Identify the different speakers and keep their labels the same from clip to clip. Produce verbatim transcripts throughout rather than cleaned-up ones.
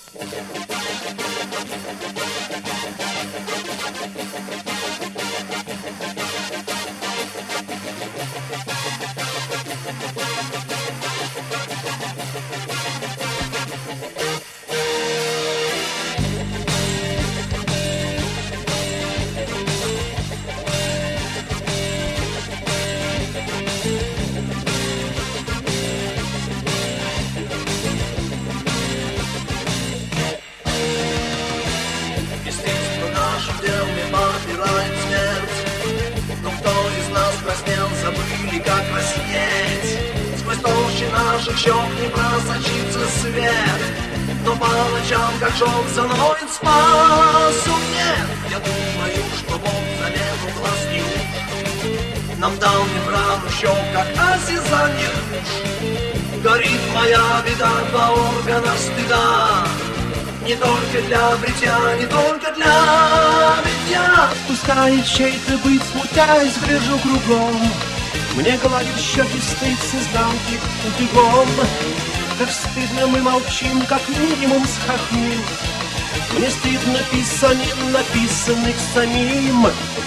Speaker 1: Как краснеть, сквозь толщи наших щек не просочится свет, но по ночам, как шелк, заноет спасу нет. Я думаю, что Бог замену глаз и уж нам дал не правду щек, как осязание душ. Горит моя беда, два органа стыда, не только для бритья, не только для бритья.
Speaker 2: Пускай чей-то быть, смутясь, гляжу кругом. Мне гладит щеки стыд с изнанки утюгом. Как стыдно мы молчим, как минимум схохмим. Мне стыдно писанин, написанных самим.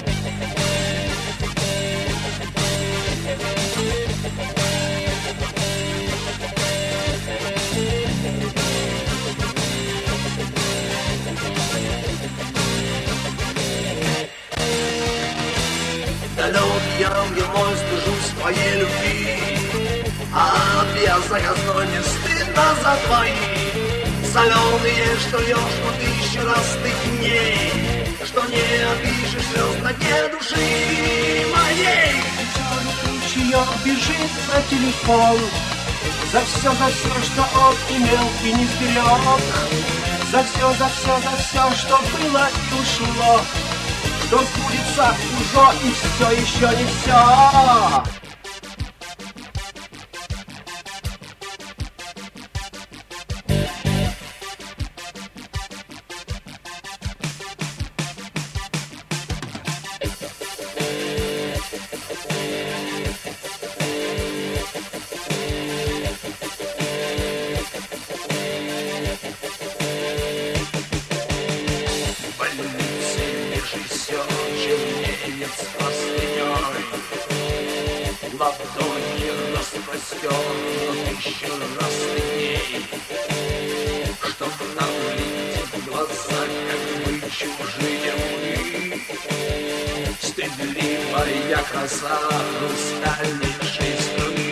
Speaker 1: Далекий ангел мой, стыжусь твоей любви, а без заказной не стыдно за твои соленые, что льешь, но тысячу раз стыдней, что не опишешь слез на дне души моей.
Speaker 2: Чье бежит на телефон за все, за все, что он имел и не сберег, за все, за все, за все, что было и ушло, что сбудется уже и все еще не все.
Speaker 1: Ладони распростер, но тысячу раз стыдней, чтоб нам глядеть в глаза, как мы чужие мы. Стыдливая краса хрустальнейшей струны.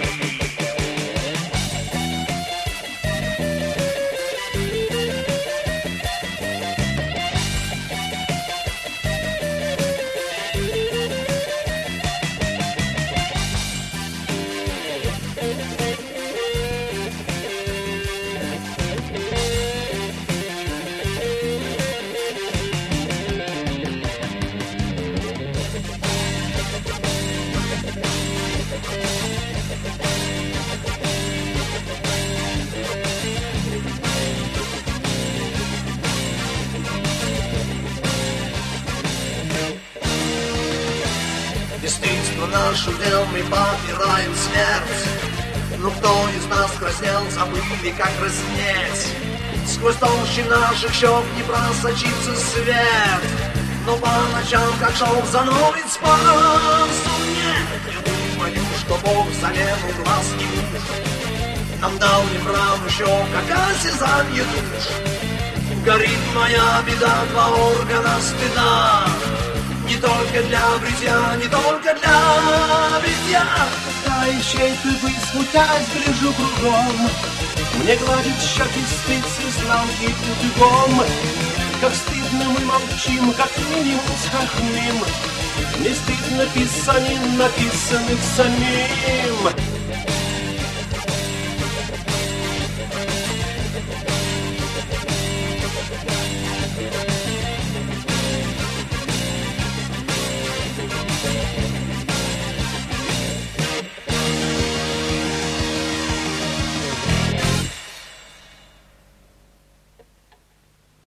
Speaker 1: Действительно, нашу дел мы попираем смерть. Но кто из нас краснел, забыли, как краснеть. Сквозь толщи наших щек не просочится свет, но по ночам, как шелк, заноет спасу нет. Я думаю, что Бог замену глаз и уж нам дал неправду щек, как осязание душ. Горит моя беда, два органа стыда, не только для бритья, не только для бритья.
Speaker 2: Тающей ты быть, смутясь, гляжу кругом. Мне гладит щеки стыд с изнанки утюгом. Как стыдно мы молчим, как минимум схохмим. Не стыдно писанин, написанных самим.